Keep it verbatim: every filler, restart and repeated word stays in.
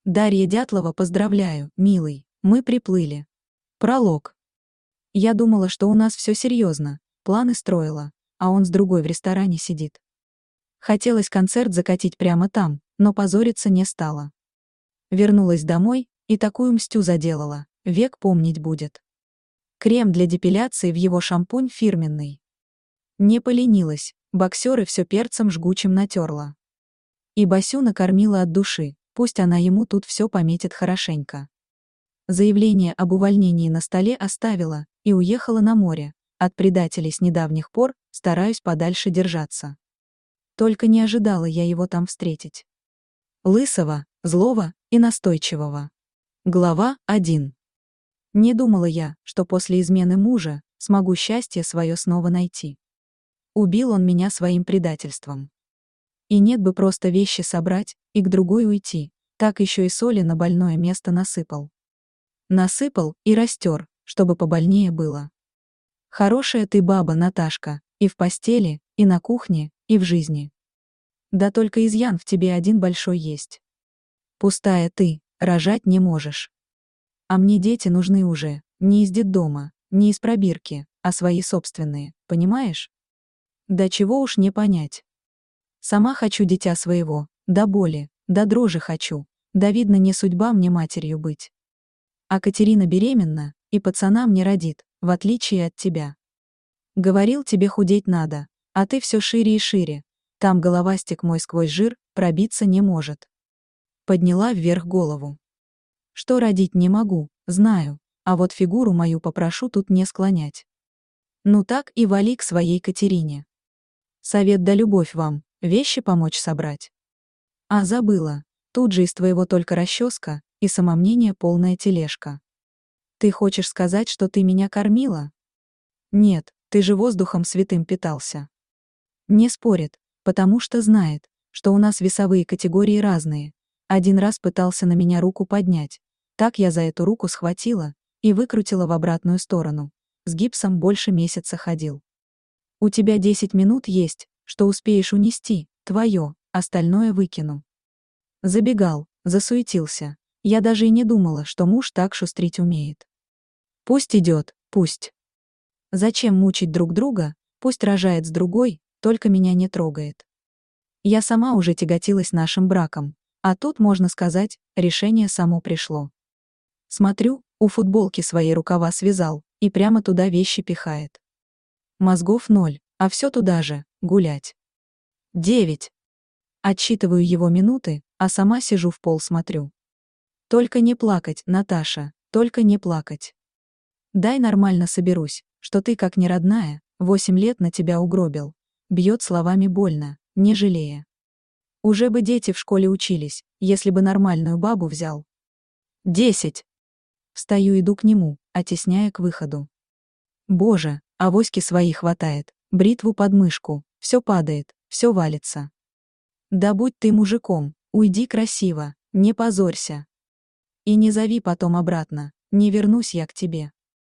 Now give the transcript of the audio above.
Дарья Дятлова, поздравляю, милый, мы приплыли. Пролог. Я думала, что у нас все серьезно, планы строила, а он с другой в ресторане сидит. Хотелось концерт закатить прямо там, но позориться не стала. Вернулась домой и такую мстю заделала, век помнить будет. Крем для депиляции в его шампунь фирменный. Не поленилась, боксеры все перцем жгучим натерла. И Басю накормила от души, пусть она ему тут все пометит хорошенько. Заявление об увольнении на столе оставила и уехала на море. От предателей с недавних пор стараюсь подальше держаться. Только не ожидала я его там встретить. Лысого, злого и настойчивого. Глава один. Не думала я, что после измены мужа смогу счастье свое снова найти. Убил он меня своим предательством. И нет бы просто вещи собрать и к другой уйти, так еще и соли на больное место насыпал. Насыпал и растер, чтобы побольнее было. Хорошая ты баба, Наташка, и в постели, и на кухне, и в жизни. Да только изъян в тебе один большой есть. Пустая ты, рожать не можешь. А мне дети нужны уже, не из детдома, не из пробирки, а свои собственные, понимаешь? Да чего уж не понять. Сама хочу дитя своего, до боли, до дрожи хочу, да видно не судьба мне матерью быть. А Катерина беременна, и пацана мне родит, в отличие от тебя. Говорил, тебе худеть надо, а ты все шире и шире, там головастик мой сквозь жир пробиться не может. Подняла вверх голову. Что родить не могу, знаю, а вот фигуру мою попрошу тут не склонять. Ну так и вали к своей Катерине. Совет да любовь вам, вещи помочь собрать. А забыла, тут же из твоего только расческа и самомнение полная тележка. Ты хочешь сказать, что ты меня кормила? Нет, ты же воздухом святым питался. Не спорит, потому что знает, что у нас весовые категории разные. Один раз пытался на меня руку поднять. Так я за эту руку схватила и выкрутила в обратную сторону. С гипсом больше месяца ходил. У тебя десять минут есть, что успеешь унести, твое, остальное выкину. Забегал, засуетился. Я даже и не думала, что муж так шустрить умеет. Пусть идет, пусть. Зачем мучить друг друга, пусть рожает с другой, только меня не трогает. Я сама уже тяготилась нашим браком, а тут, можно сказать, решение само пришло. Смотрю, у футболки своей рукава связал, и прямо туда вещи пихает. Мозгов ноль, а все туда же, гулять. Девять. Отсчитываю его минуты, а сама сижу в пол смотрю. Только не плакать, Наташа, только не плакать. Дай нормально соберусь, что ты как не родная, восемь лет на тебя угробил. Бьет словами больно, не жалея. Уже бы дети в школе учились, если бы нормальную бабу взял. Десять. Встаю, иду к нему, оттесняя к выходу. Боже, авоськи свои хватает, бритву под мышку, все падает, все валится. Да будь ты мужиком, уйди красиво, не позорься. И не зови потом обратно, не вернусь я к тебе.